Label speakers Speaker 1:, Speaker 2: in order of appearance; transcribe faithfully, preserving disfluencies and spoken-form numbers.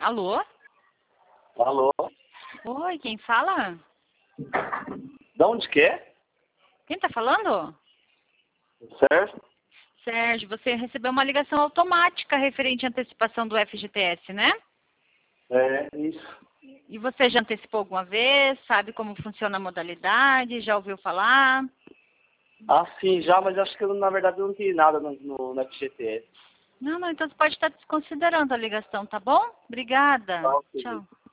Speaker 1: Alô?
Speaker 2: Alô?
Speaker 1: Oi, quem fala?
Speaker 2: De onde que é?
Speaker 1: Quem tá falando?
Speaker 2: Certo?
Speaker 1: Sérgio, você recebeu uma ligação automática referente à antecipação do F G T S, né?
Speaker 2: É, isso.
Speaker 1: E você já antecipou alguma vez? Sabe como funciona a modalidade? Já ouviu falar?
Speaker 2: Ah, sim, já, mas acho que eu, na verdade eu não tenho nada no, no, no F G T S.
Speaker 1: Não, não, então você pode estar desconsiderando a ligação, tá bom? Obrigada.
Speaker 2: Tá, ok.
Speaker 1: Tchau.